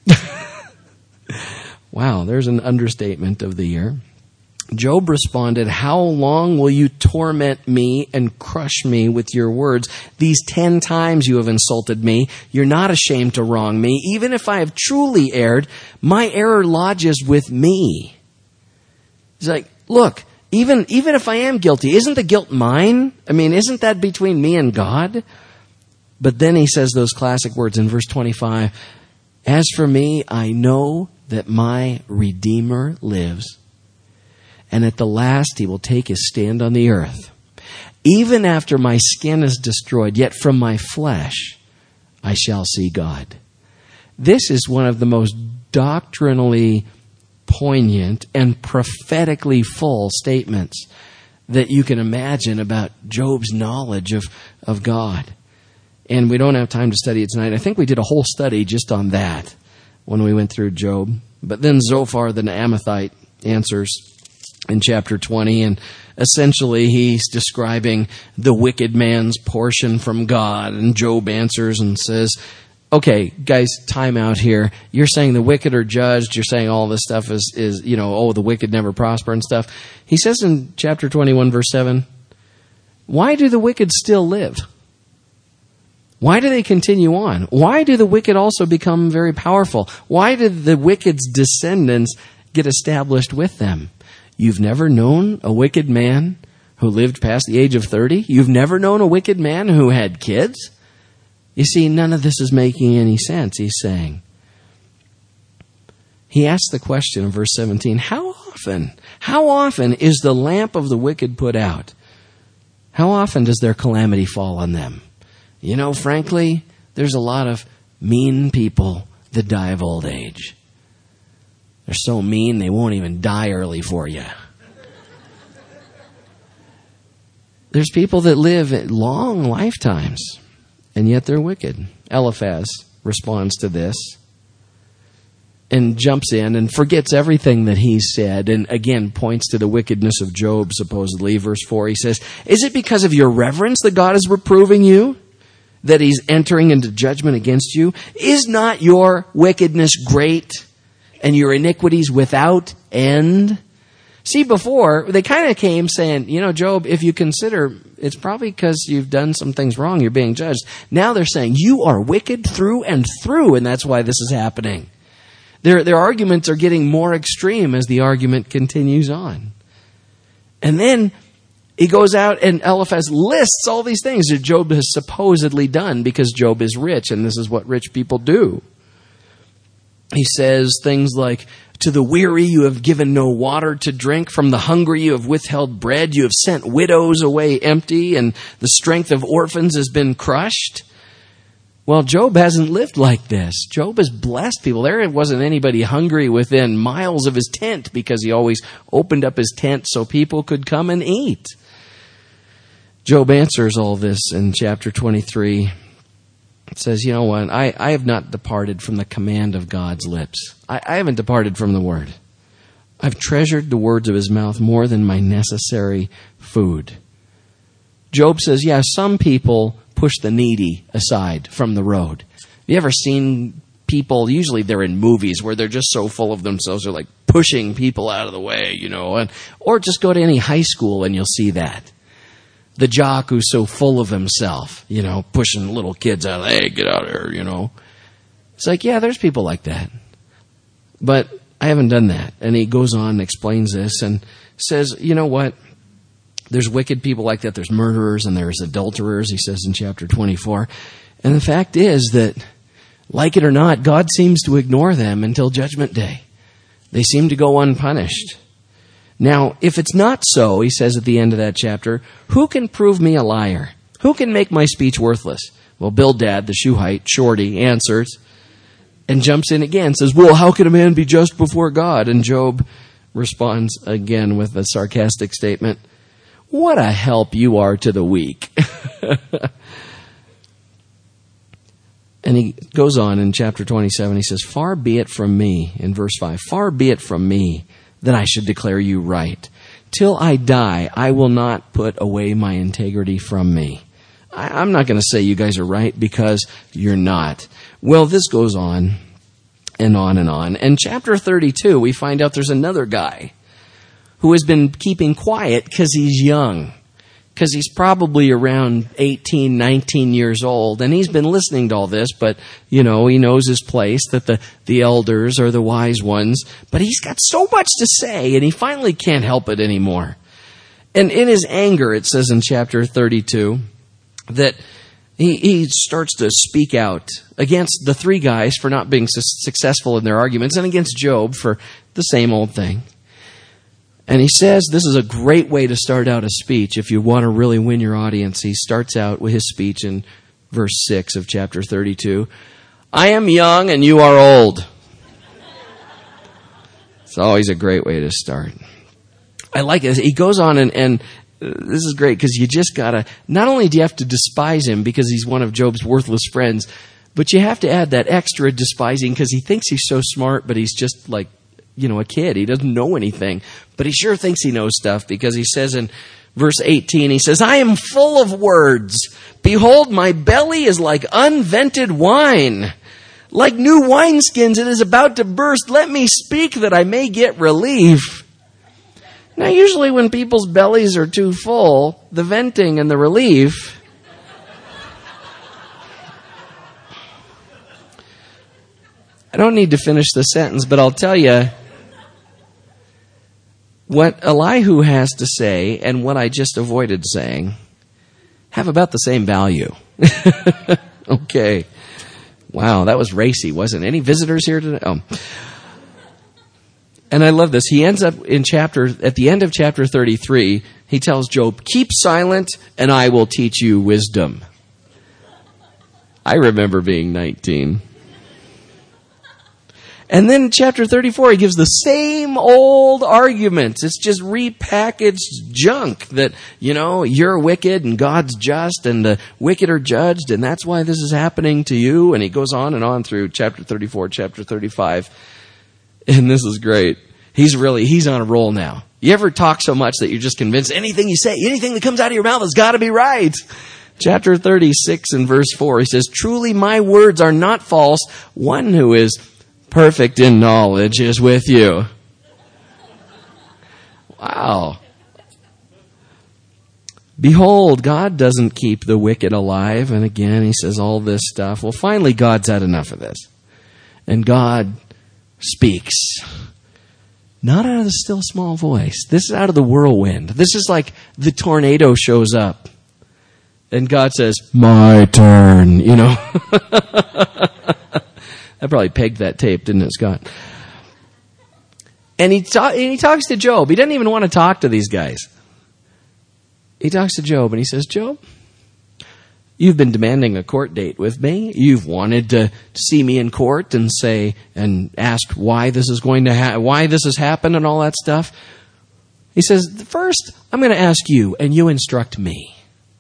Wow, there's an understatement of the year. Job responded, how long will you torment me and crush me with your words? These ten times you have insulted me. You're not ashamed to wrong me. Even if I have truly erred, my error lodges with me. He's like, look, even, even if I am guilty, isn't the guilt mine? I mean, isn't that between me and God? But then he says those classic words in verse twenty-five. As for me, I know that my Redeemer lives, and at the last he will take his stand on the earth. Even after my skin is destroyed, yet from my flesh I shall see God. This is one of the most doctrinally poignant and prophetically full statements that you can imagine about Job's knowledge of, of God. And we don't have time to study it tonight. I think we did a whole study just on that when we went through Job. But then Zophar the Naamathite answers in chapter twenty, and essentially he's describing the wicked man's portion from God. And Job answers and says, okay, guys, time out here. You're saying the wicked are judged. You're saying all this stuff is, is, you know, oh, the wicked never prosper and stuff. He says in chapter twenty-one, verse seven, why do the wicked still live? Why do they continue on? Why do the wicked also become very powerful? Why did the wicked's descendants get established with them? You've never known a wicked man who lived past the age of thirty? You've never known a wicked man who had kids? You see, none of this is making any sense, he's saying. He asks the question in verse seventeen, how often, how often is the lamp of the wicked put out? How often does their calamity fall on them? You know, frankly, there's a lot of mean people that die of old age. They're so mean, they won't even die early for you. There's people that live long lifetimes, and yet they're wicked. Eliphaz responds to this and jumps in and forgets everything that he said, and again points to the wickedness of Job, supposedly. Verse four, he says, is it because of your reverence that God is reproving you, that he's entering into judgment against you? Is not your wickedness great and your iniquities without end? See, before, they kind of came saying, you know, Job, if you consider, it's probably because you've done some things wrong, you're being judged. Now they're saying, you are wicked through and through, and that's why this is happening. Their, their arguments are getting more extreme as the argument continues on. And then he goes out and Eliphaz lists all these things that Job has supposedly done because Job is rich, and this is what rich people do. He says things like, To the weary you have given no water to drink. From the hungry you have withheld bread. You have sent widows away empty, and the strength of orphans has been crushed. Well, Job hasn't lived like this. Job has blessed people. There wasn't anybody hungry within miles of his tent because he always opened up his tent so people could come and eat. Job answers all this in chapter twenty-three. It says, you know what, I, I have not departed from the command of God's lips. I, I haven't departed from the word. I've treasured the words of his mouth more than my necessary food. Job says, yeah, some people push the needy aside from the road. Have you ever seen people, usually they're in movies where they're just so full of themselves, they're like pushing people out of the way, you know, and or just go to any high school and you'll see that. The jock who's so full of himself, you know, pushing little kids out, hey, get out of here, you know. It's like, yeah, there's people like that. But I haven't done that. And he goes on and explains this and says, you know what? There's wicked people like that. There's murderers and there's adulterers, he says in chapter twenty-four. And the fact is that, like it or not, God seems to ignore them until Judgment Day. They seem to go unpunished. Now, if it's not so, he says at the end of that chapter, who can prove me a liar? Who can make my speech worthless? Well, Bildad, the Shuhite, Shorty, answers and jumps in again, says, well, how can a man be just before God? And Job responds again with a sarcastic statement, what a help you are to the weak. And he goes on in chapter twenty-seven, he says, far be it from me, in verse five, far be it from me that I should declare you right. Till I die, I will not put away my integrity from me. I, I'm not going to say you guys are right because you're not. Well, this goes on and on and on. And chapter thirty-two, we find out there's another guy who has been keeping quiet because he's young. Because he's probably around eighteen, nineteen years old, and he's been listening to all this, but, you know, he knows his place, that the, the elders are the wise ones, but he's got so much to say, and he finally can't help it anymore. And in his anger, it says in chapter thirty-two, that he, he starts to speak out against the three guys for not being su- successful in their arguments, and against Job for the same old thing. And he says this is a great way to start out a speech if you want to really win your audience. He starts out with his speech in verse six of chapter thirty-two. I am young and you are old. It's always a great way to start. I like it. He goes on and, and this is great because you just got to, not only do you have to despise him because he's one of Job's worthless friends, but you have to add that extra despising because he thinks he's so smart, but he's just like, you know, a kid. He doesn't know anything, but he sure thinks he knows stuff because he says in verse eighteen, he says, I am full of words. Behold, my belly is like unvented wine. Like new wineskins, it is about to burst. Let me speak that I may get relief. Now, usually when people's bellies are too full, the venting and the relief I don't need to finish the sentence, but I'll tell you what Elihu has to say and what I just avoided saying have about the same value. Okay. Wow, that was racy, wasn't it? Any visitors here today? Oh. And I love this. He ends up in chapter, at the end of chapter thirty-three, he tells Job, keep silent and I will teach you wisdom. I remember being nineteen. And then in chapter thirty-four, he gives the same old arguments. It's just repackaged junk that, you know, you're wicked and God's just and the wicked are judged and that's why this is happening to you. And he goes on and on through chapter thirty-four, chapter thirty-five. And this is great. He's really, he's on a roll now. You ever talk so much that you're just convinced anything you say, anything that comes out of your mouth has got to be right? Chapter thirty-six and verse four, he says, truly my words are not false. One who is perfect in knowledge is with you. Wow. Behold, God doesn't keep the wicked alive. And again, he says all this stuff. Well, finally, God's had enough of this. And God speaks. Not out of the still small voice. This is out of the whirlwind. This is like the tornado shows up. And God says, my turn, you know. I probably pegged that tape, didn't it, Scott? And he, ta- and he talks to Job. He doesn't even want to talk to these guys. He talks to Job and he says, Job, you've been demanding a court date with me. You've wanted to see me in court and say, and ask why this is going to ha- why this has happened and all that stuff. He says, first, I'm going to ask you and you instruct me.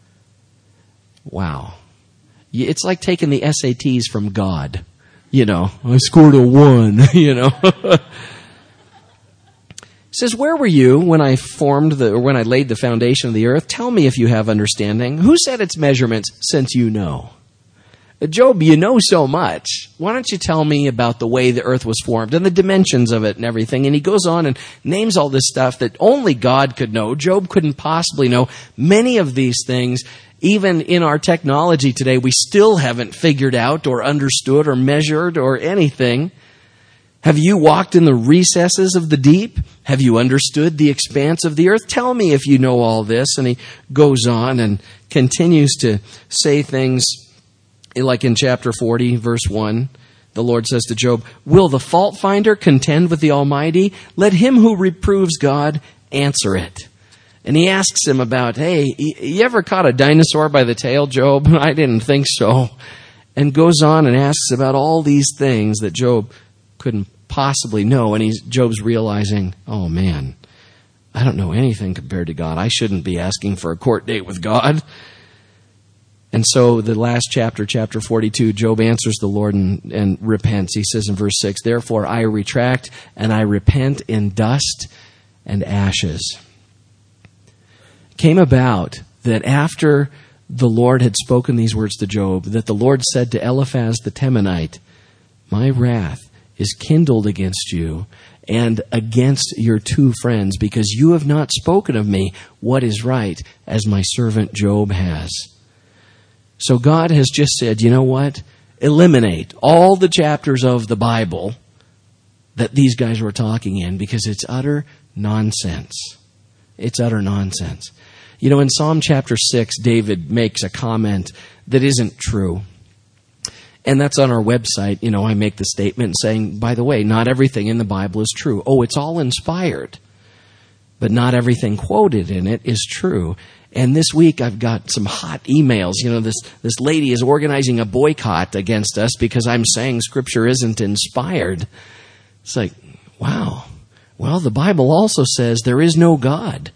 Wow. It's like taking the S A Ts from God. You know, I scored a one, you know. He says, where were you when I formed the, or when I laid the foundation of the earth? Tell me if you have understanding. Who set its measurements, since you know? Job, you know so much. Why don't you tell me about the way the earth was formed and the dimensions of it and everything? And he goes on and names all this stuff that only God could know. Job couldn't possibly know. Many of these things, even in our technology today, we still haven't figured out or understood or measured or anything. Have you walked in the recesses of the deep? Have you understood the expanse of the earth? Tell me if you know all this. And he goes on and continues to say things like in chapter forty, verse one. The Lord says to Job, will the fault finder contend with the Almighty? Let him who reproves God answer it. And he asks him about, hey, you ever caught a dinosaur by the tail, Job? I didn't think so. And goes on and asks about all these things that Job couldn't possibly know. And he's, Job's realizing, oh man, I don't know anything compared to God. I shouldn't be asking for a court date with God. And so the last chapter, chapter forty-two, Job answers the Lord and, and repents. He says in verse six, therefore I retract and I repent in dust and ashes. Came about that after the Lord had spoken these words to Job, that the Lord said to Eliphaz the Temanite, my wrath is kindled against you and against your two friends, because you have not spoken of me what is right, as my servant Job has. So God has just said, you know what? Eliminate all the chapters of the Bible that these guys were talking in, because it's utter nonsense. It's utter nonsense. You know, in Psalm chapter six, David makes a comment that isn't true. And that's on our website. You know, I make the statement saying, by the way, not everything in the Bible is true. Oh, it's all inspired. But not everything quoted in it is true. And this week I've got some hot emails. You know, this, this lady is organizing a boycott against us because I'm saying Scripture isn't inspired. It's like, wow. Well, the Bible also says there is no God.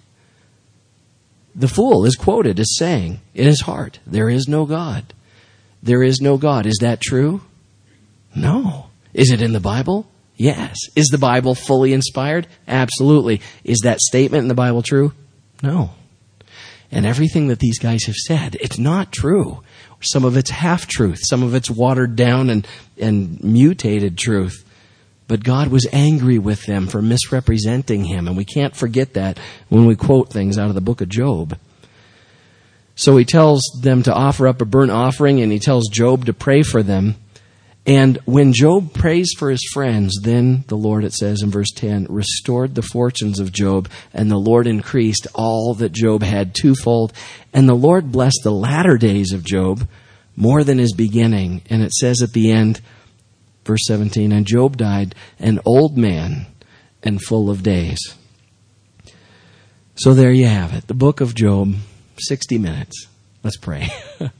The fool is quoted as saying in his heart, there is no God. There is no God. Is that true? No. Is it in the Bible? Yes. Is the Bible fully inspired? Absolutely. Is that statement in the Bible true? No. And everything that these guys have said, it's not true. Some of it's half-truth. Some of it's watered down and, and mutated truth. But God was angry with them for misrepresenting him. And we can't forget that when we quote things out of the book of Job. So he tells them to offer up a burnt offering, and he tells Job to pray for them. And when Job prays for his friends, then the Lord, it says in verse ten, restored the fortunes of Job, and the Lord increased all that Job had twofold. And the Lord blessed the latter days of Job more than his beginning. And it says at the end, verse seventeen, and Job died an old man and full of days. So there you have it, the book of Job, sixty minutes. Let's pray.